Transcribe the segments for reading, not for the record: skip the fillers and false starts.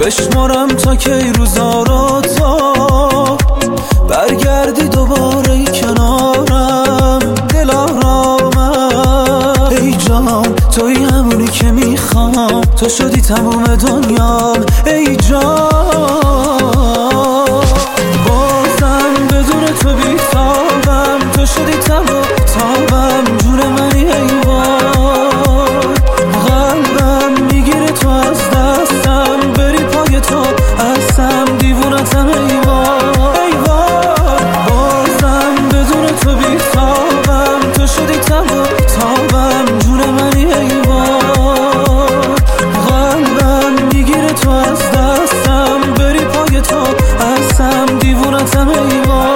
بشمارم تا کی روزا رو تا برگردی دوباره کنارم. دلارامم ای جان، توی همونی که میخوام، تو شدی تموم دنیام ای جان. بازم بدون تو بیتابم، تو شدی تابم جون منی ای وای. قلبم میگیره تو از دستم، بری پای تو هستم دیوونتم ای وای. بازم بدون تو بیتابم، تو شدی تابم جون منی ای وای. قلبم میگیره تو از دستم، بری پای تو هستم دیوونتم ای وای.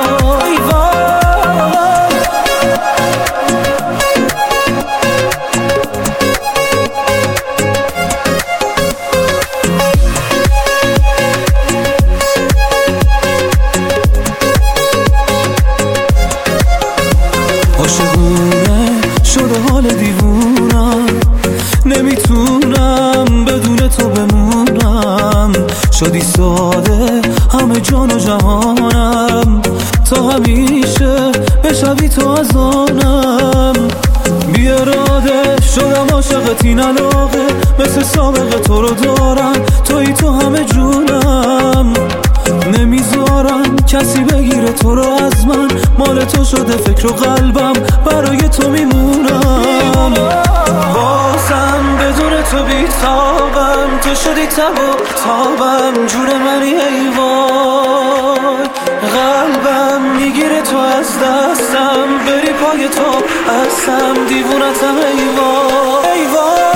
عاشقونه شده حال دیوونم، نمیتونم بدون تو بمونم. شدی ساده همه جان و جهانم، تا همیشه بشوی تو از آنم. بی اراده شدم عاشقت، این علاقه مثل سابقه تو رو دارم، توی تو همه جونم. نمیذارم کسی بگیره تو رو از من، مال تو شده فکر و قلبم برای تو میمونم. بازم بدون تو بیتابم، تو شدی تابم جون منی ای وای. قلبم میگیره تو از دستم، بری پای تو هستم دیوونتم ای وای.